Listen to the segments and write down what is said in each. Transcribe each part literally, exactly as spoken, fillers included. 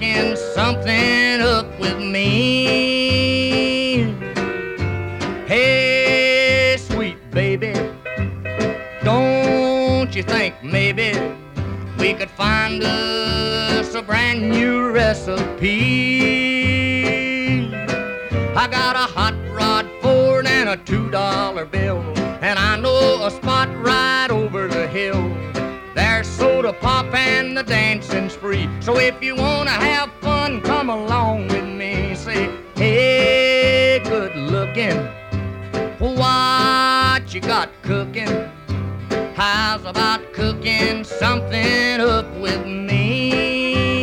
cooking something up with me. Hey, sweet baby, don't you think maybe we could find us a brand new recipe? I got a hot rod Ford and a two dollar bill, and I know a spot right over the hill. There's soda pop and the dancing's free. So if you wanna have fun, come along with me. Say, hey, good looking, what you got cooking? How's about cooking something up with me?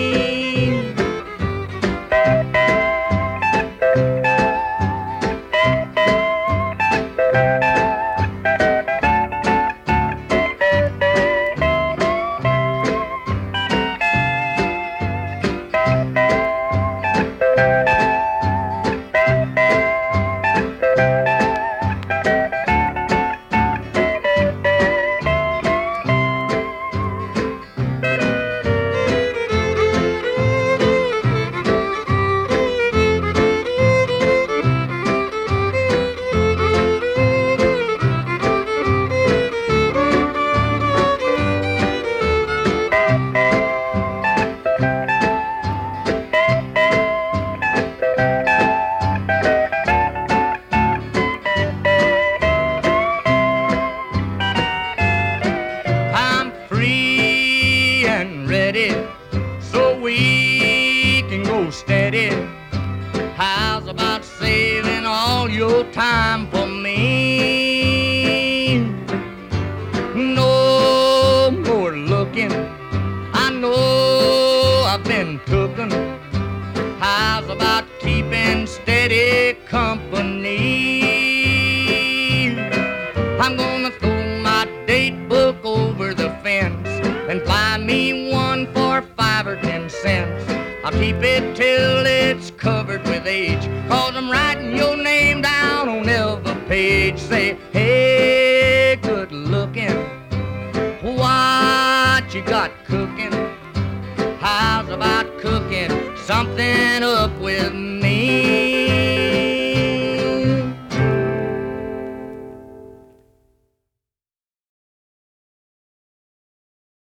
So we can go steady. How's about saving all your time for me? No more looking, I know I've been tooken. How's about keeping steady company? I'm gonna throw my date book over the fence and buy me one for five or ten cents. I'll keep it till it's covered with age, 'cause I'm writing your name down on every page. Say, hey, good looking, what you got cooking? How's about cooking something up with me?